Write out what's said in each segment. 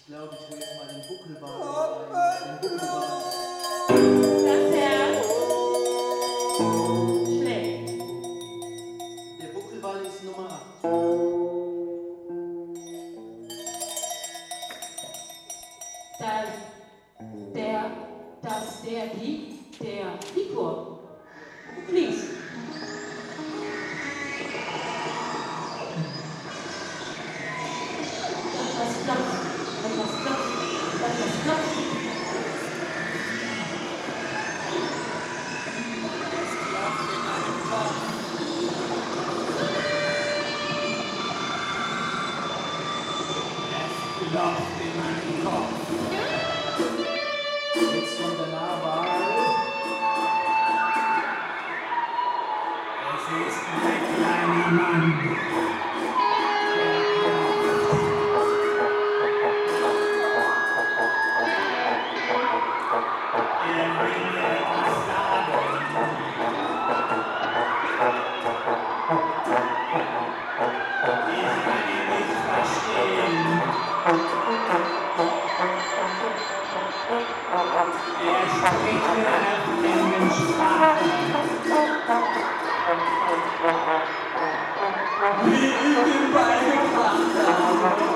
Ich glaube, ich will jetzt mal den Buckelbart rein. Den Buckelbart. Das Herz schlägt. Der Buckelball ist Nummer 8. Der Likor fließt. Etwas klopft, etwas klopft, etwas klopft. Es klopft in meinem Kopf. Jetzt kommt der Nahball. Es ist der kleine Mann. Wie ich den Ball gebracht habe.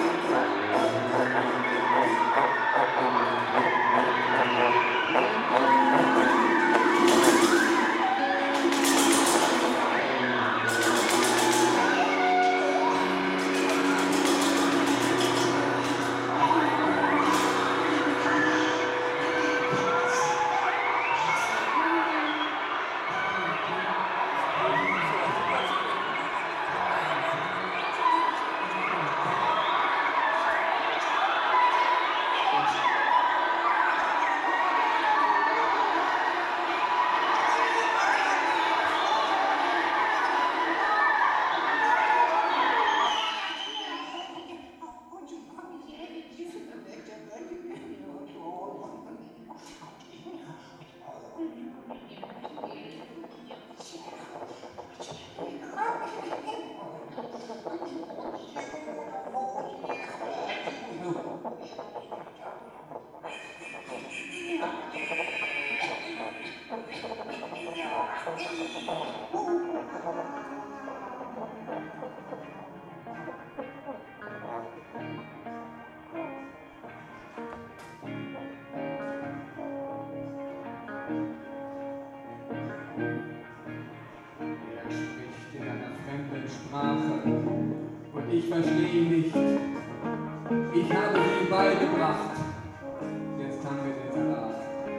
Ich verstehe ihn nicht. Ich habe sie ihm beigebracht. Jetzt haben wir den Salat.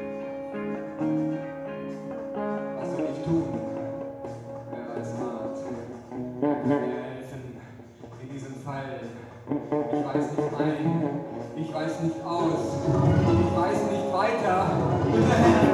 Was soll ich tun? Wer weiß Rat. Mir helfen in diesem Fall. Ich weiß nicht ein, ich weiß nicht aus, ich weiß nicht weiter. Bitte helfen!